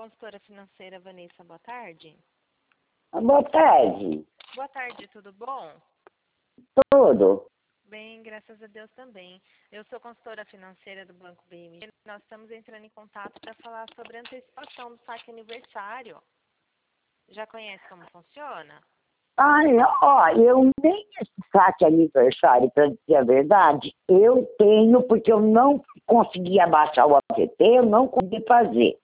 consultora financeira Vanessa, boa tarde. Boa tarde. Boa tarde, tudo bom? Tudo. Bem, graças a Deus também. Eu sou consultora financeira do Banco BMG. Nós estamos entrando em contato para falar sobre a antecipação do saque aniversário. Já conhece como funciona? Ai, ó, eu nem esse saque aniversário, para dizer a verdade, eu tenho porque eu não consegui abaixar o app, eu não consegui fazer.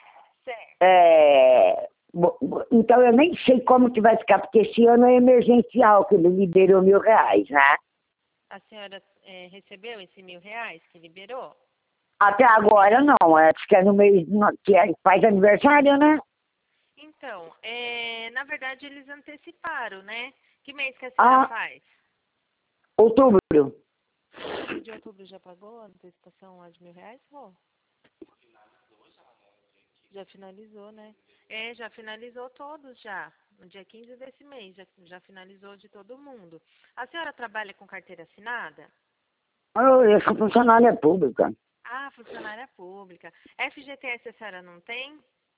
Certo. Então eu nem sei como que vai ficar, porque esse ano é emergencial, que ele liberou R$ 1.000, né? A senhora recebeu esse R$ 1.000 que liberou? Até agora não, acho que é no mês faz aniversário, né? Então, na verdade eles anteciparam, né? Que mês que a senhora faz? Outubro. De outubro já pagou a antecipação lá de R$ 1.000, Rô? Já finalizou, né? Já finalizou todos já. No dia 15 desse mês, já finalizou de todo mundo. A senhora trabalha com carteira assinada? Eu sou funcionária pública. Ah, funcionária pública. FGTS a senhora não tem?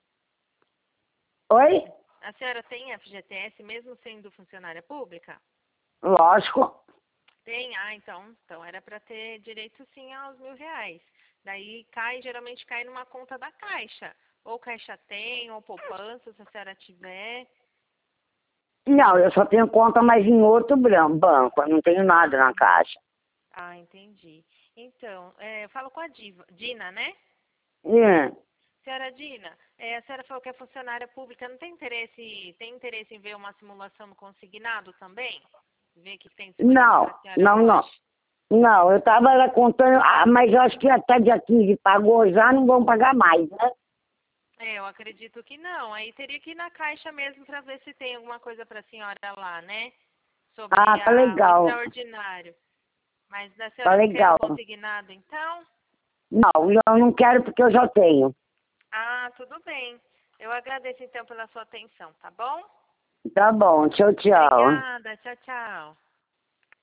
Oi? A senhora tem FGTS mesmo sendo funcionária pública? Lógico. Tem? Ah, então era para ter direito sim aos R$ 1.000. Daí geralmente cai numa conta da Caixa. Ou Caixa tem, ou poupança, se a senhora tiver. Não, eu só tenho conta, mas em outro banco. Eu não tenho nada na caixa. Ah, entendi. Então, eu falo com a Dina, né? É. Senhora Dina, a senhora falou que é funcionária pública, não tem interesse em ver uma simulação no consignado também? Ver que tem disponível para a senhora Não. hoje? Não, eu estava contando, mas eu acho que até dia 15 pagou já, não vão pagar mais, né? Eu acredito que não. Aí teria que ir na Caixa mesmo para ver se tem alguma coisa para a senhora lá, né? Sobre Ah, tá o legal, extraordinário. Mas a tá senhora não quer legal. o consignado, então? Não, eu não quero porque eu já tenho. Ah, tudo bem. Eu agradeço então pela sua atenção, tá bom? Tá bom, tchau, tchau. Obrigada. Tchau, tchau.